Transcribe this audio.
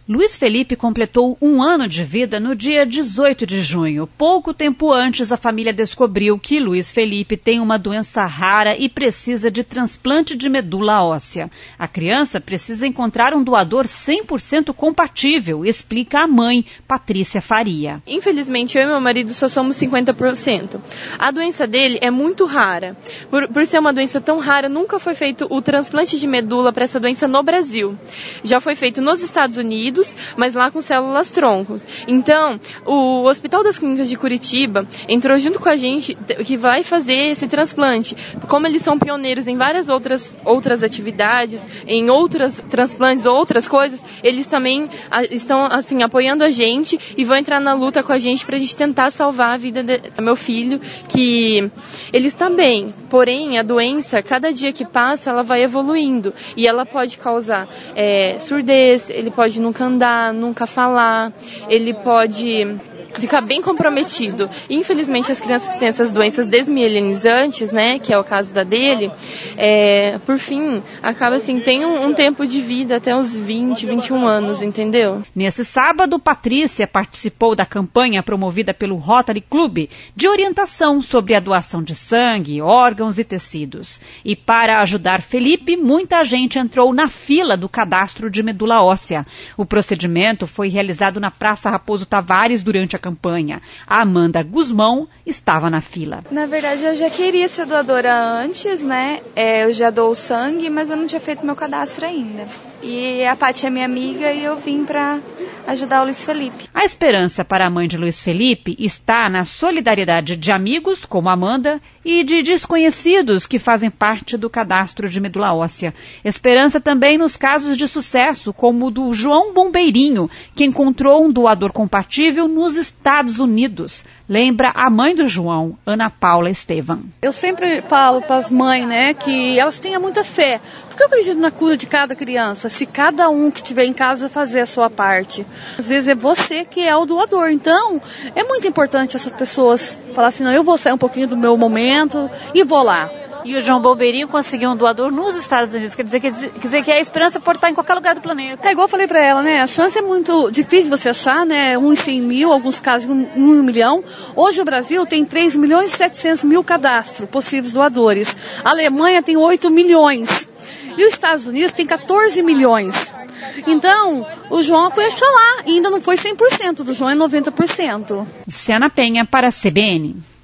Luiz Felipe completou 1 ano de vida no dia 18 de junho. Pouco tempo antes, a família descobriu que Luiz Felipe tem uma doença rara e precisa de transplante de medula óssea. A criança precisa encontrar um doador 100% compatível, explica a mãe, Patrícia Faria. Infelizmente, eu e meu marido só somos 50%. A doença dele é muito rara. Por ser uma doença tão rara, nunca foi feito o transplante de medula para essa doença no Brasil. Já foi feito nos Estados Unidos, mas lá com células troncos. Então, o Hospital das Clínicas de Curitiba entrou junto com a gente que vai fazer esse transplante. Como eles são pioneiros em várias outras atividades, em outras transplantes, outras coisas, eles também estão assim apoiando a gente e vão entrar na luta com a gente para a gente tentar salvar a vida do meu filho, que ele está bem, porém a doença, cada dia que passa, ela vai evoluindo e ela pode causar surdez, ele pode nunca andar, nunca falar, ele pode ficar bem comprometido. Infelizmente, as crianças que têm essas doenças desmielinizantes, né, que é o caso da dele, por fim, acaba assim, tem um tempo de vida até uns 20, 21 anos, entendeu? Nesse sábado, Patrícia participou da campanha promovida pelo Rotary Club de orientação sobre a doação de sangue, órgãos e tecidos. E para ajudar Felipe, muita gente entrou na fila do cadastro de medula óssea. O procedimento foi realizado na Praça Raposo Tavares durante a campanha. A Amanda Guzmão estava na fila. Na verdade, eu já queria ser doadora antes, né? Eu já dou sangue, mas eu não tinha feito meu cadastro ainda. E a Paty é minha amiga e eu vim para ajudar o Luiz Felipe. A esperança para a mãe de Luiz Felipe está na solidariedade de amigos, como Amanda, e de desconhecidos que fazem parte do cadastro de medula óssea. Esperança também nos casos de sucesso, como o do João Bombeirinho, que encontrou um doador compatível nos Estados Unidos. Lembra a mãe do João, Ana Paula Estevam. Eu sempre falo para as mães, né, que elas tenham muita fé. Porque eu acredito na cura de cada criança. Se cada um que estiver em casa fazer a sua parte. Às vezes é você que é o doador. Então, é muito importante essas pessoas falar assim, não, eu vou sair um pouquinho do meu momento e vou lá. E o João Bombeirinho conseguiu um doador nos Estados Unidos. Quer dizer que é a esperança por estar em qualquer lugar do planeta. É igual eu falei pra ela, né? A chance é muito difícil de você achar, né? 1 em 100 mil, alguns casos 1 em 1 milhão. Hoje o Brasil tem 3 milhões e 700 mil cadastros possíveis doadores. A Alemanha tem 8 milhões. E os Estados Unidos tem 14 milhões. Então, o João foi achar lá. E ainda não foi 100%. Do João é 90%. Luciana Penha para a CBN.